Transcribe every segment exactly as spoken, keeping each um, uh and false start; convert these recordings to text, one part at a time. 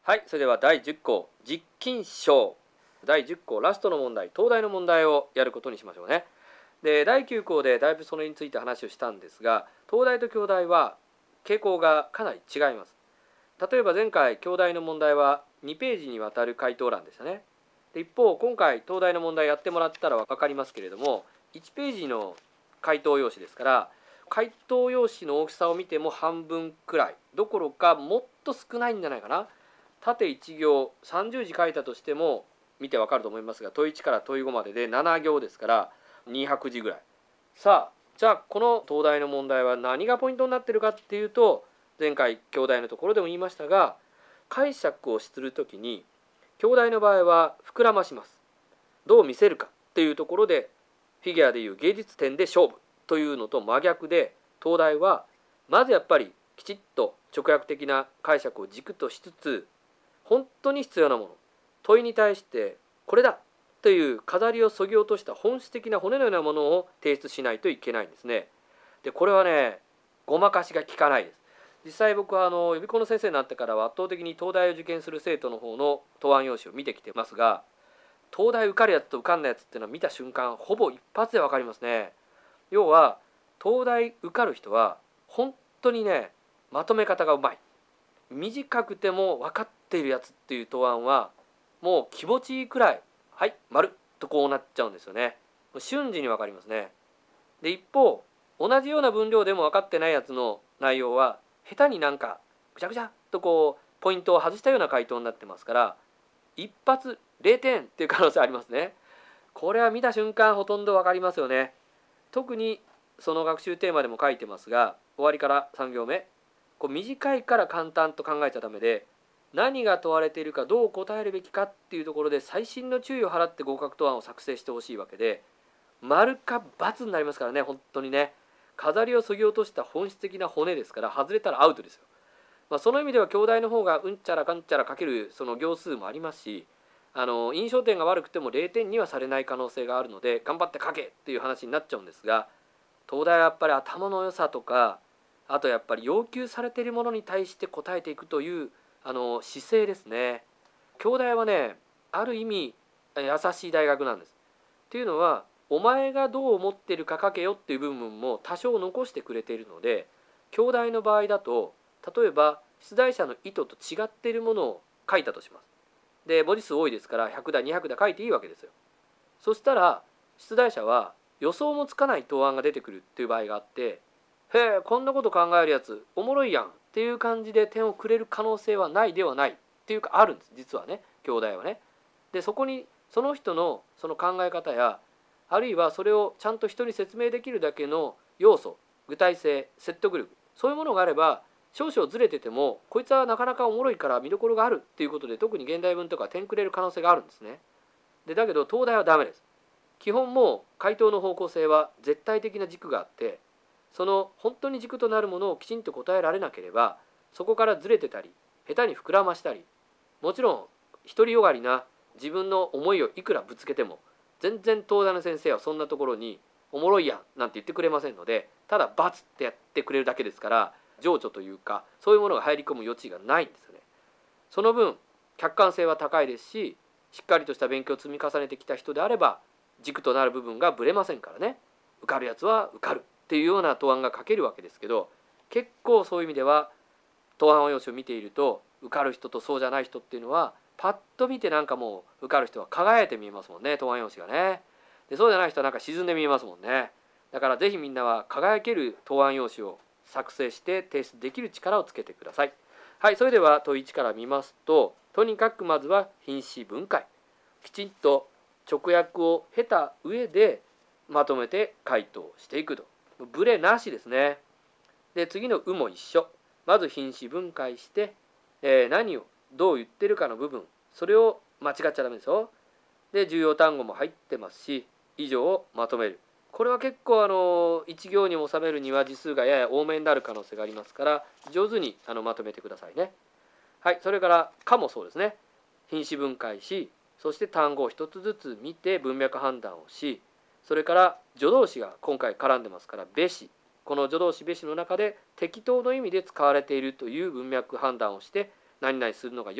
はい、それではだいじゅっ項実勤賞だいじゅっ項ラストの問題、東大の問題をやることにしましょうね。でだいきゅう項でだいぶそれについて話をしたんですが、東大と京大は傾向がかなり違います。例えば前回京大の問題はにページにわたる回答欄でしたね。で一方今回東大の問題やってもらったら分かりますけれども、いちページの回答用紙ですから、回答用紙の大きさを見ても半分くらいどころかもっと少ないんじゃないかな。縦いち行さんじゅうじ書いたとしても見てわかると思いますが、問いちから問いごまででなな行ですからにひゃくじぐらい。さあじゃあこの東大の問題は何がポイントになっているかっていうと、前回京大のところでも言いましたが、解釈をするときに京大の場合は膨らまします。どう見せるかっていうところでフィギュアでいう芸術点で勝負というのと真逆で、東大はまずやっぱりきちっと直訳的な解釈を軸としつつ、本当に必要なもの、問いに対してこれだという飾りをそぎ落とした本質的な骨のようなものを提出しないといけないんですね。でこれはね、ごまかしが効かないです。実際僕はあの予備校の先生になってからは圧倒的に東大を受験する生徒の方の答案用紙を見てきてますが、東大受かるやつと受かんないやつっていうのは見た瞬間ほぼ一発で分かりますね。要は東大受かる人は本当にね、まとめ方がうまい。短くても分かっているやつっていう答案はもう気持ちいいくらい、はい丸とこうなっちゃうんですよね。瞬時に分かりますね。で一方同じような分量でも分かってないやつの内容は下手になんかぐちゃぐちゃっとこうポイントを外したような回答になってますから、一発れいてんっていう可能性ありますね。これは見た瞬間ほとんど分かりますよね。特にその学習テーマでも書いてますが、終わりからさん行目、こう短いから簡単と考えちゃダメで、何が問われているかどう答えるべきかっていうところで細心の注意を払って合格答案を作成してほしいわけで、丸か×になりますからね。本当にね、飾りをそぎ落とした本質的な骨ですから、外れたらアウトですよ。まあ、その意味では京大の方がうんちゃらかんちゃらかけるその行数もありますし、あの印象点が悪くてもれいてんにはされない可能性があるので、頑張って書けっていう話になっちゃうんですが、東大はやっぱり頭の良さとか、あとやっぱり要求されているものに対して答えていくというあの姿勢ですね。京大はね、ある意味優しい大学なんです。っていうのは、お前がどう思っているか書けよっていう部分も多少残してくれているので、京大の場合だと例えば出題者の意図と違っているものを書いたとします。で文字数多いですからひゃくだにひゃくだ書いていいわけですよ。そしたら出題者は予想もつかない答案が出てくるっていう場合があって、へえこんなこと考えるやつおもろいやんっていう感じで点をくれる可能性はないではないっていうか、あるんです実はね、京大はね。でそこにその人のその考え方や、あるいはそれをちゃんと人に説明できるだけの要素、具体性、説得力、そういうものがあれば少々ずれててもこいつはなかなかおもろいから見どころがあるっていうことで、特に現代文とか点くれる可能性があるんですね。でだけど東大はダメです。基本もう回答の方向性は絶対的な軸があって、その本当に軸となるものをきちんと答えられなければ、そこからずれてたり下手に膨らましたり、もちろん独りよがりな自分の思いをいくらぶつけても全然東大の先生はそんなところにおもろいやんなんて言ってくれませんので、ただバツってやってくれるだけですから、情緒というかそういうものが入り込む余地がないんですよね。その分客観性は高いですし、しっかりとした勉強を積み重ねてきた人であれば軸となる部分がぶれませんからね。受かるやつは受かるっていうような答案が書けるわけですけど、結構そういう意味では答案用紙を見ていると受かる人とそうじゃない人っていうのはパッと見てなんかもう受かる人は輝いて見えますもんね、答案用紙がね。でそうじゃない人はなんか沈んで見えますもんね。だからぜひみんなは輝ける答案用紙を作成して提出できる力をつけてください。はい、それでは問いいちから見ますと、とにかくまずは品詞分解、きちんと直訳を経た上でまとめて回答していくと、ブレなしですね。で次の「う」も一緒。まず品詞分解して、えー、何をどう言ってるかの部分、それを間違っちゃダメですよ。で重要単語も入ってますし、以上をまとめる。これは結構あのいち行に収めるには字数がやや多めになる可能性がありますから、上手にあのまとめてくださいね。はい、それから「か」もそうですね。品詞分解し、そして単語を一つずつ見て文脈判断をし、それから助動詞が今回絡んでますからべし、この助動詞べしの中で適当の意味で使われているという文脈判断をして、何々するのが良いと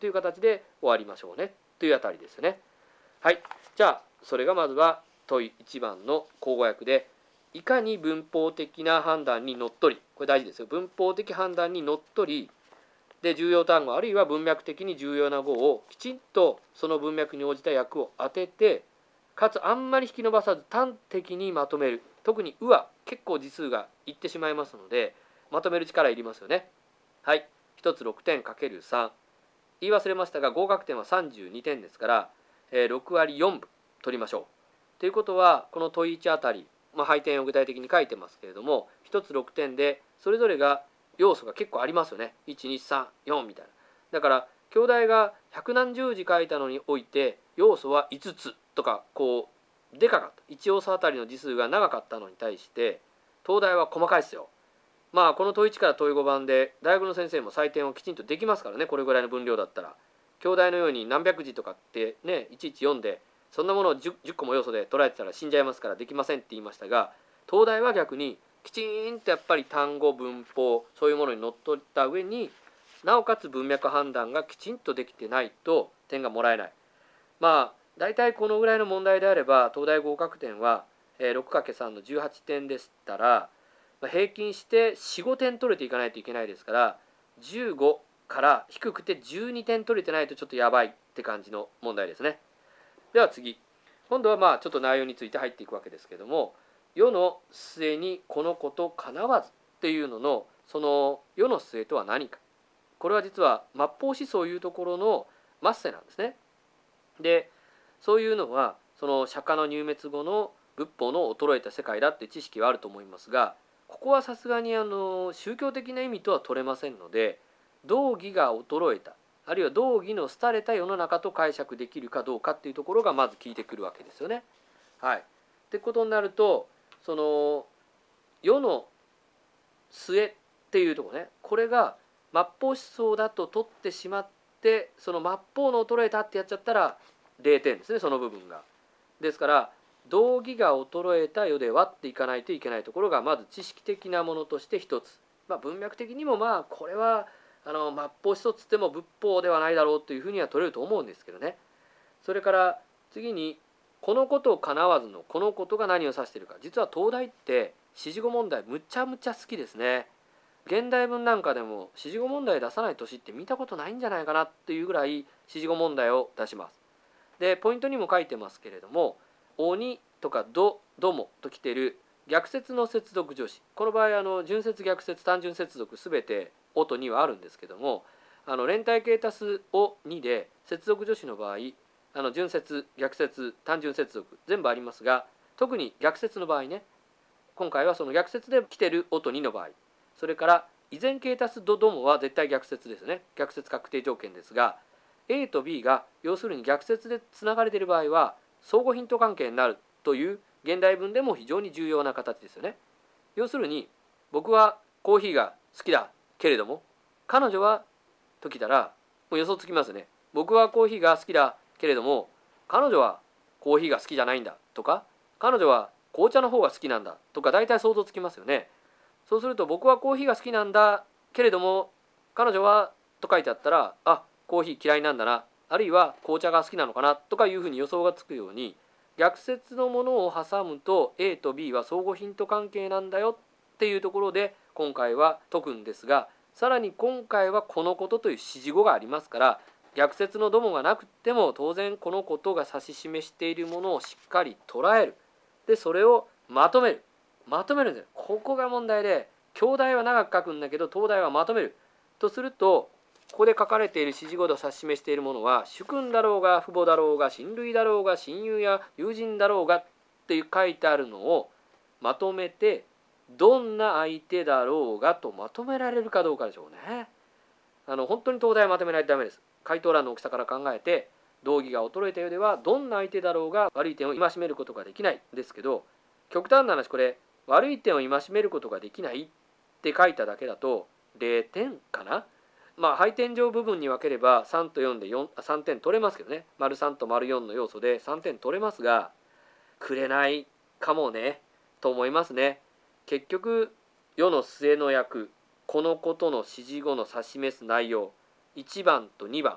という形で終わりましょうねというあたりですよね。はい、じゃあそれがまずは問いいちばんの口語訳で、いかに文法的な判断にのっとり、これ大事ですよ、文法的判断にのっとりで重要単語あるいは文脈的に重要な語をきちんとその文脈に応じた訳を当てて、かつあんまり引き伸ばさず端的にまとめる。特に「う」は結構字数がいってしまいますのでまとめる力いりますよね。はい、ひとつろくてん ×さん、 言い忘れましたが合格点はさんじゅうにてんですから、えー、ろくわりよんぶ取りましょう。ということはこの問いいちあたり、まあ、配点を具体的に書いてますけれども、ひとつろくてんでそれぞれが要素が結構ありますよね。いちにさんよんみたいな。だから京大が百何十字書いたのにおいて要素は五つとかこうでかかった、いち要素あたりの字数が長かったのに対して東大は細かいですよ。まあこの問いいちから問いごばんで大学の先生も採点をきちんとできますからね。これぐらいの分量だったら京大のように何百字とかってねいちいち読んでそんなものを 10, じゅっこも要素で捉えてたら死んじゃいますからできませんって言いましたが、東大は逆にきちんとやっぱり単語文法そういうものにのっとった上になおかつ文脈判断がきちんとできてないと点がもらえない。まあ大体このぐらいの問題であれば東大合格点は ろくかけるさん のじゅうはちてんでしたら平均してよん、ごてん取れていかないといけないですから、じゅうごから低くてじゅうにてん取れてないとちょっとやばいって感じの問題ですね。では次、今度はまあちょっと内容について入っていくわけですけども、世の末にこのことかなわずっていうののその世の末とは何か、これは実は末法思想いうところの末世なんですね。でそういうのはその釈迦の入滅後の仏法の衰えた世界だって知識はあると思いますが、ここはさすがにあの宗教的な意味とは取れませんので、道義が衰えたあるいは道義の廃れた世の中と解釈できるかどうかっていうところがまず聞いてくるわけですよね。はい。ってことになるとその世の末っていうところね、これが末法思想だと取ってしまってその末法の衰えたってやっちゃったられいてんですね、その部分が。ですから道義が衰えた世で割っていかないといけないところがまず知識的なものとして一つ、まあ、文脈的にもまあこれはあの末法思想つっても仏法ではないだろうというふうには取れると思うんですけどね。それから次にこのことをかなわずのこのことが何を指しているか。実は東大って指示語問題むちゃむちゃ好きですね。現代文なんかでも指示語問題出さない年って見たことないんじゃないかなっていうぐらい指示語問題を出します。でポイントにも書いてますけれども、鬼とかど、どもときている逆接の接続助詞、この場合あの順接逆接単純接続すべておとにはあるんですけども、あの連帯形足すおにで接続助詞の場合あの順接逆接単純接続全部ありますが、特に逆接の場合ね、今回はその逆接で来てるおとにの場合、それから依然形足すどどもは絶対逆接ですね、逆接確定条件ですが、 A と B が要するに逆接でつながれている場合は相互ヒント関係になるという現代文でも非常に重要な形ですよね。要するに僕はコーヒーが好きだけれども彼女はときたらもう予想つきますよね。僕はコーヒーが好きだけれども彼女はコーヒーが好きじゃないんだとか、彼女は紅茶の方が好きなんだとか大体想像つきますよね。そうすると僕はコーヒーが好きなんだけれども彼女はと書いてあったら、あ、コーヒー嫌いなんだな、あるいは紅茶が好きなのかなとかいうふうに予想がつくように、逆接のものを挟むと A と B は相互ヒント関係なんだよっていうところで今回は解くんですが、さらに今回はこのことという指示語がありますから、逆接のどもがなくても当然このことが指し示しているものをしっかり捉える。でそれをまとめるまとめるんですよ。ここが問題で、京大は長く書くんだけど東大はまとめるとすると、ここで書かれている指示語で指し示しているものは主君だろうが父母だろうが親類だろうが親友や友人だろうがって書いてあるのをまとめて、どんな相手だろうがとまとめられるかどうかでしょうね。あの本当に東大はまとめないとダメです。回答欄の大きさから考えて、道義が衰えたようではどんな相手だろうが悪い点を戒めることができないんですけど、極端な話これ悪い点を戒めることができないって書いただけだとれいてんかな。まあ配点上部分に分ければさんとよんでよんさんてん取れますけどね、丸さんと丸よんの要素でさんてん取れますが、くれないかもねと思いますね。結局世の末の訳、このことの指示語の指し示す内容いちばんとにばん、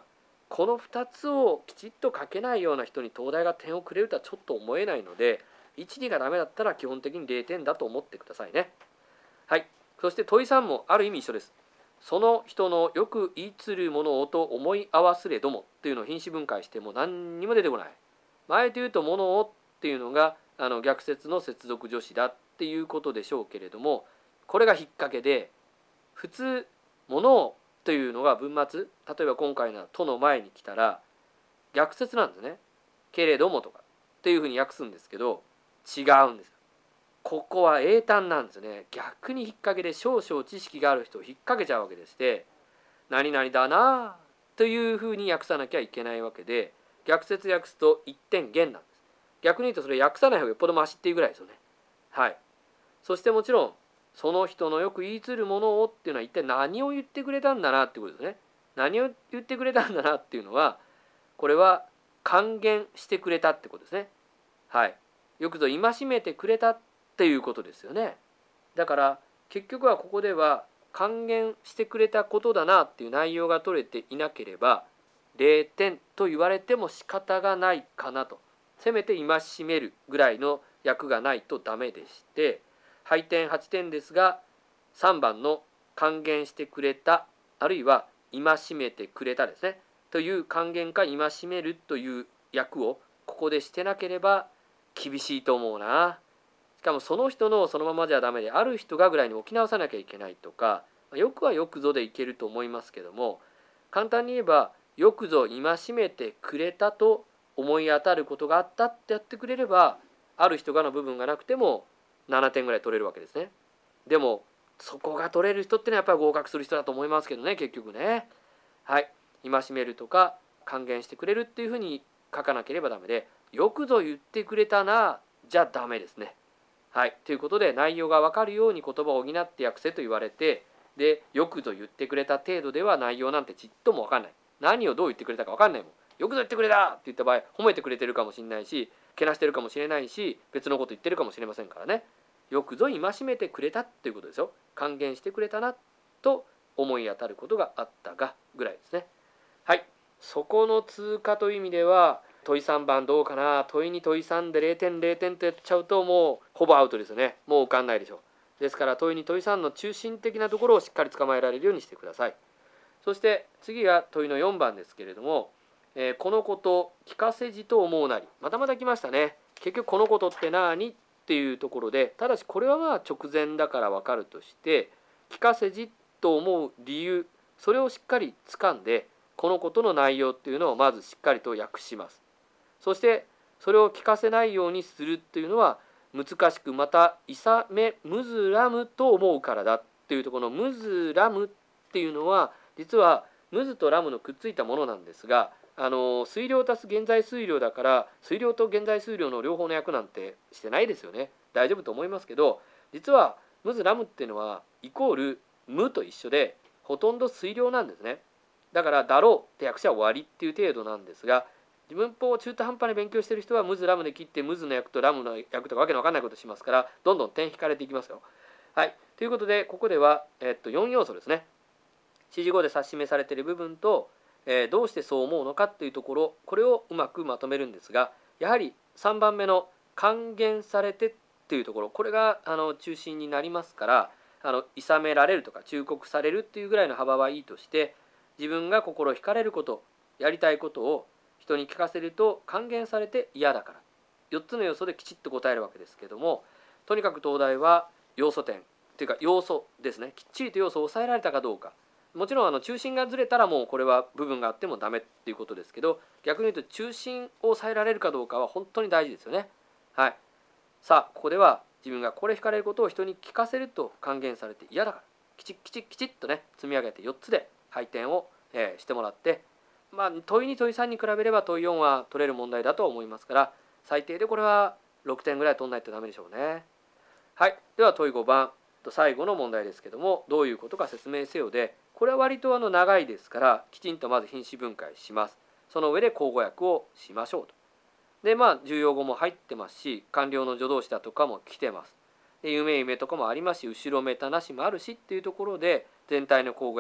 このふたつをきちっと書けないような人に東大が点をくれるとはちょっと思えないので、いち、にがダメだったら基本的にれいてんだと思ってくださいね。はい。そして問いさんもある意味一緒です。その人のよく言いつるものをと思い合わすれどもっていうのを品詞分解しても何にも出てこない。あえて言うとものをっていうのがあの逆接の接続助詞だっていうことでしょうけれども、これが引っ掛けで、普通ものをというのが文末、例えば今回のとの前に来たら逆接なんですね。けれどもとかっていうふうに訳すんですけど、違うんです。ここは英単なんですね。逆に引っ掛けで少々知識がある人を引っ掛けちゃうわけでして、何々だなというふうに訳さなきゃいけないわけで、逆接訳すといってん減なんです。逆に言うとそれ訳さない方がよっぽどマシっていうぐらいですよね。はい。そしてもちろんその人のよく言いつるものをっていうのは一体何を言ってくれたんだなっていうことですね。何を言ってくれたんだなっていうのは、これは還元してくれたってことですね。はい。よくぞ戒めてくれたっていうことですよね。だから結局はここでは還元してくれたことだなっていう内容が取れていなければれいてんと言われても仕方がないかなと。せめて戒めるぐらいの訳がないとダメでして、配点はちてんですがさんばんの還元してくれた、あるいは戒めてくれたですねという還元か戒めるという訳をここでしてなければ厳しいと思うな。しかもその人のそのままじゃダメで、ある人がぐらいに置き直さなきゃいけないとか、よくはよくぞでいけると思いますけども、簡単に言えばよくぞ戒めてくれたと思い当たることがあったってやってくれれば、ある人がの部分がなくてもななてんぐらい取れるわけですね。でもそこが取れる人ってのはやっぱり合格する人だと思いますけどね、結局ね。はい。戒めるとか還元してくれるっていうふうに書かなければダメで、よくぞ言ってくれたなじゃダメですね。はい。ということで内容が分かるように言葉を補って訳せと言われて、でよくぞ言ってくれた程度では内容なんてちっとも分かんない。何をどう言ってくれたか分かんないもん。よくぞ言ってくれたって言った場合、褒めてくれてるかもしれないし、けなしてるかもしれないし、別のこと言ってるかもしれませんからね。よくぞ戒めてくれたっていうことですよ。還元してくれたなと思い当たることがあったがぐらいですね。はい。そこの通過という意味では問いさんばんどうかな。問いに問いさんでれいてんれいてんとやっちゃうともうほぼアウトですよね。もう受かんないでしょう。ですから問いに問いさんの中心的なところをしっかり捕まえられるようにしてください。そして次が問いのよんばんですけれども、えー、このこと聞かせじと思うなり、またまた来ましたね。結局このことって何っていうところで、ただしこれはまあ直前だから分かるとして、聞かせじと思う理由、それをしっかり掴んで、このことの内容っていうのをまずしっかりと訳します。そしてそれを聞かせないようにするっていうのは難しく、またいさめむずらむと思うからだっていうところのむずらむっていうのは実はムズとラムのくっついたものなんですが、あの水量足す現在水量だから水量と現在水量の両方の訳なんてしてないですよね。大丈夫と思いますけど、実はムズラムっていうのはイコール無と一緒でほとんど水量なんですね。だからだろうって訳者は終わりっていう程度なんですが、自分法を中途半端に勉強している人はムズラムで切ってムズの訳とラムの訳とかわけのわかんないことしますから、どんどん点引かれていきますよ。はい。ということでここでは、えっと、よん要素ですね。指示語で指し示されている部分と、えー、どうしてそう思うのかっていうところ、これをうまくまとめるんですが、やはりさんばんめの還元されてっていうところ、これがあの中心になりますから、あの諌められるとか忠告されるっていうぐらいの幅はいいとして、自分が心惹かれること、やりたいことを人に聞かせると還元されて嫌だから、よっつの要素できちっと答えるわけですけども、とにかく東大は要素点っていうか要素ですね、きっちりと要素を抑えられたかどうか。もちろんあの中心がずれたらもうこれは部分があってもダメっていうことですけど、逆に言うと中心を抑えられるかどうかは本当に大事ですよね。はい。さあここでは自分がこれ惹かれることを人に聞かせると還元されて嫌だから、きちっきちっきちっとね積み上げてよっつで配点を、えー、してもらって、まあ問いに問いさんに比べれば問いよんは取れる問題だと思いますから、最低でこれはろくてんぐらい取んないとダメでしょうね。はい。では問いごばん、最後の問題ですけども、どういうことか説明せよで、これは割とあの長いですからきちんとまず品詞分解します。その上で口語訳をしましょうと。でまあ重要語も入ってますし、完了の助動詞だとかも来てます。で夢夢とかもありますし、後ろめたなしもあるしっていうところで全体の口語訳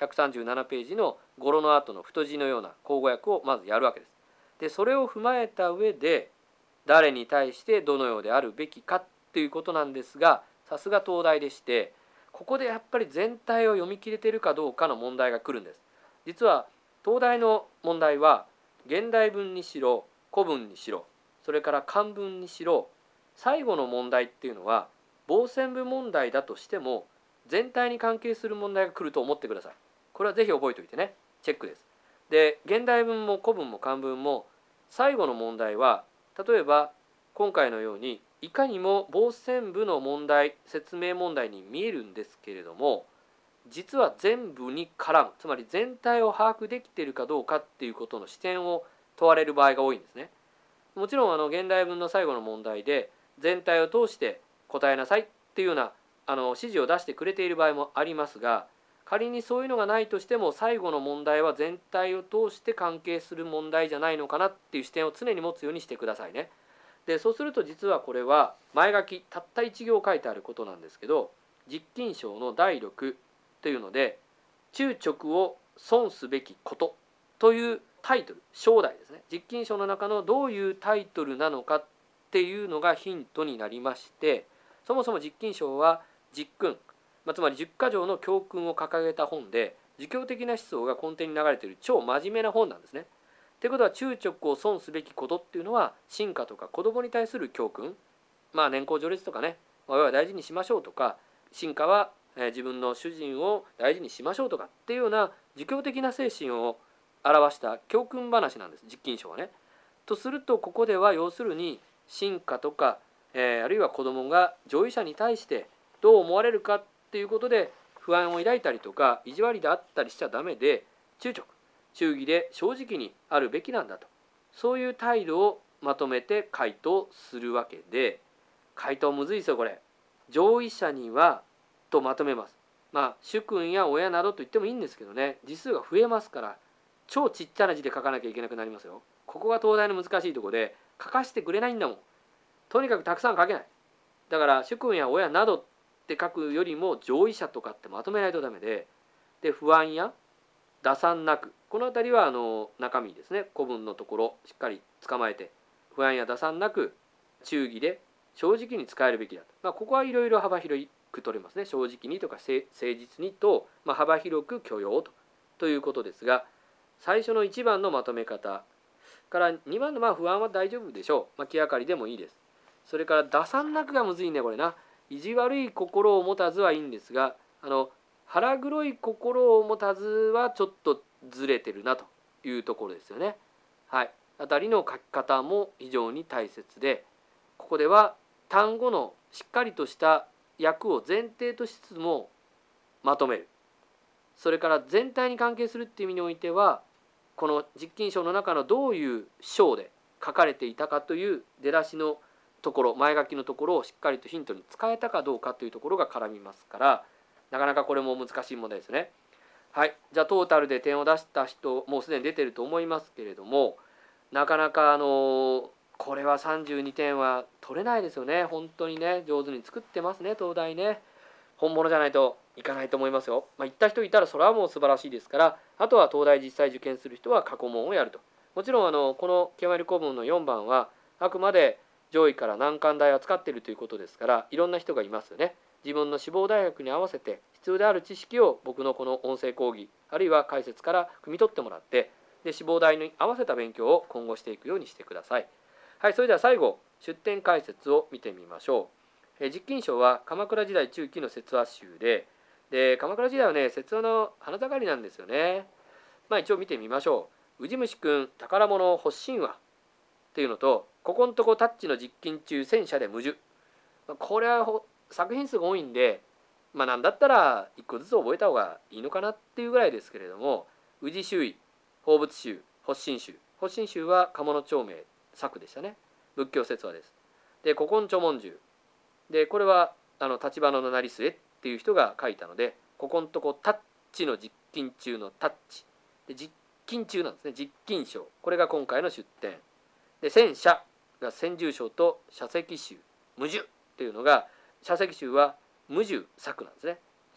ひゃくさんじゅうななページの語呂の後の太字のような口語訳をまずやるわけです。でそれを踏まえた上で誰に対してどのようであるべきかっていうことなんですが、さすが東大でして、ここでやっぱり全体を読み切れているかどうかの問題が来るんです。実は東大の問題は現代文にしろ古文にしろ、それから漢文にしろ、最後の問題っていうのは傍線部問題だとしても全体に関係する問題が来ると思ってください。これはぜひ覚えておいてね、チェックです。で現代文も古文も漢文も最後の問題は、例えば今回のようにいかにも傍線部の問題、説明問題に見えるんですけれども、実は全部に絡む、つまり全体を把握できているかどうかっていうことの視点を問われる場合が多いんですね。もちろんあの現代文の最後の問題で全体を通して答えなさいっていうようなあの指示を出してくれている場合もありますが、仮にそういうのがないとしても最後の問題は全体を通して関係する問題じゃないのかなっていう視点を常に持つようにしてくださいね。でそうすると実はこれは前書きたったいち行書いてあることなんですけど、実勤章のだいろくというので中直を損すべきことというタイトル、章題ですね。実勤章の中のどういうタイトルなのかっていうのがヒントになりまして、そもそも実勤章は実訓、まあ、つまりじゅっか条の教訓を掲げた本で、儒教的な思想が根底に流れている超真面目な本なんですね。ということは中直を損すべきことっていうのは臣下とか子供に対する教訓、まあ年功序列とかね、親は大事にしましょうとか、臣下は自分の主人を大事にしましょうとかっていうような儒教的な精神を表した教訓話なんです、実勤章はね。とするとここでは要するに臣下とか、えー、あるいは子供が上位者に対してどう思われるかっていうことで不安を抱いたりとか意地悪であったりしちゃダメで、中直忠義で正直にあるべきなんだと、そういう態度をまとめて回答するわけで、回答むずいですよこれ。上位者にはとまとめます。まあ主君や親などと言ってもいいんですけどね、字数が増えますから超ちっちゃな字で書かなきゃいけなくなりますよ。ここが東大の難しいところで、書かせてくれないんだもん。とにかくたくさん書けない。だから主君や親などって書くよりも上位者とかってまとめないとダメで、で不安や打算なく、この辺りはあの中身ですね、古文のところしっかり捕まえて、不安や打算なく忠義で正直に使えるべきだと、まあ、ここはいろいろ幅広く取れますね。正直にとか誠実にと、まあ、幅広く許容とということですが、最初のいちばんのまとめ方からにばんのまあ不安は大丈夫でしょう、まあ、気がかりでもいいです。それから打算なくがむずいねこれな。意地悪い心を持たずはいいんですが、あの腹黒い心を持たずはちょっとずれてるなというところですよね。はい、あたりの書き方も非常に大切で、ここでは単語のしっかりとした訳を前提としつつもまとめる。それから全体に関係するっていう意味においては、この実勤章の中のどういう章で書かれていたかという出だしのところ、前書きのところをしっかりとヒントに使えたかどうかというところが絡みますから、なかなかこれも難しい問題ですね。はい、じゃあトータルで点を出した人もうすでに出てると思いますけれども、なかなかあのこれはさんじゅうにてんは取れないですよね。本当にね、上手に作ってますね東大ね。本物じゃないといかないと思いますよ。まあ、行った人いたらそれはもう素晴らしいですから、あとは東大実際受験する人は過去問をやると。もちろんあのこの極まり古文のよんばんはあくまで上位から難関大を使っているということですから、いろんな人がいますよね。自分の志望大学に合わせて必要である知識を僕のこの音声講義あるいは解説から汲み取ってもらって、で志望大に合わせた勉強を今後していくようにしてください。はい、それでは最後出典解説を見てみましょう。え実勤章は鎌倉時代中期の説話集で、で鎌倉時代はね説話の花盛りなんですよね。まあ一応見てみましょう。ウジ虫くん宝物発信話っていうのと、ここんとこタッチの実勤中戦車で無樹。これは作品数が多いんで、まあなんだったらいっこずつ覚えた方がいいのかなっていうぐらいですけれども、宇治周囲、法仏集、発信集。発信集は鴨の長明作でしたね。仏教説話です。で古今著文集で、これはあの立花の成末っていう人が書いたので、ここんとこタッチの実勤中のタッチで実勤中なんですね。実勤章、これが今回の出典で、戦車が専従章と社石集無樹っていうのが、社石集は無樹作なんですね。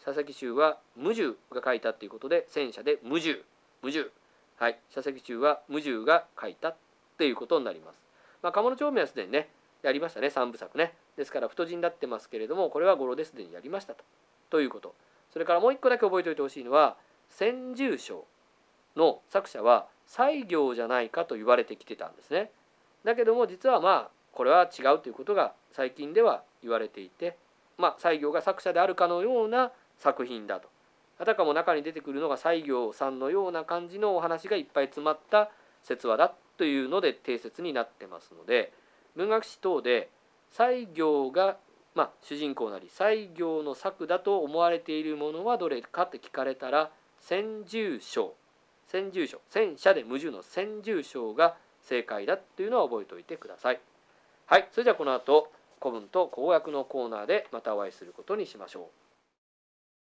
佐々木衆は無獣が書いたということで戦車で無獣無獣、はい、佐々木衆は無獣が書いたっていうことになります。まあ、鴨の長明はすでにねやりましたね、さんぶ作ね。ですから太字になってますけれども、これは語呂ですでにやりましたとということ。それからもう一個だけ覚えておいてほしいのは、千獣章の作者は西行じゃないかと言われてきてたんですね。だけども実はまあこれは違うということが最近では言われていて、まあ西行が作者であるかのような作品だと。あたかも中に出てくるのが西行さんのような感じのお話がいっぱい詰まった説話だというので定説になってますので、文学史等で西行が、まあ、主人公なり西行の作だと思われているものはどれかって聞かれたら、千獣章千獣章戦車で無獣の千獣章が正解だというのは覚えておいてください。はい、それではこの後古文と公訳のコーナーでまたお会いすることにしましょう。